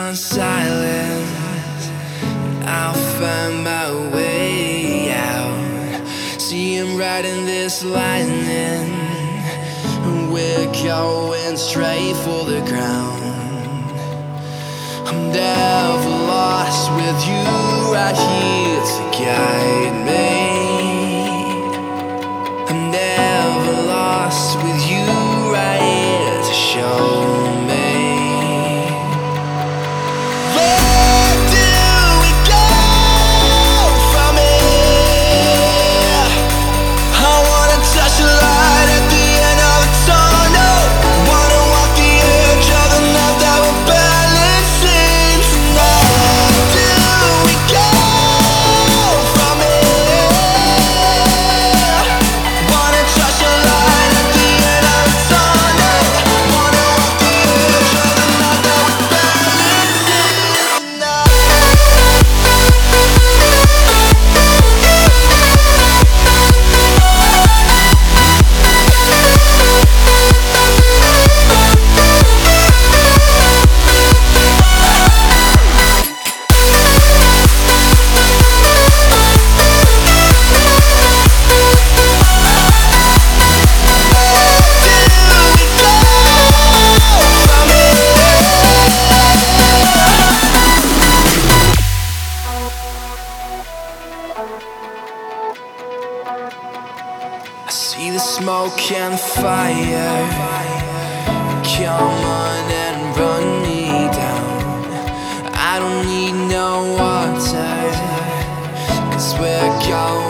on silence, I'll find my way out. See him riding this lightning, we're going straight for the ground. I'm never lost with you right here to guide me. I'm never lost with you right here to show me. Where do we go from here? I wanna touch the light at the end of the tunnel. Wanna walk the edge of the night that we're balancing tonight. Where do we go from here? Wanna touch the light at the end of the tunnel. Wanna walk the edge of the night that we're balancing tonight. I see the smoke and the fire, come on and run me down. I don't need no water, 'cause we're going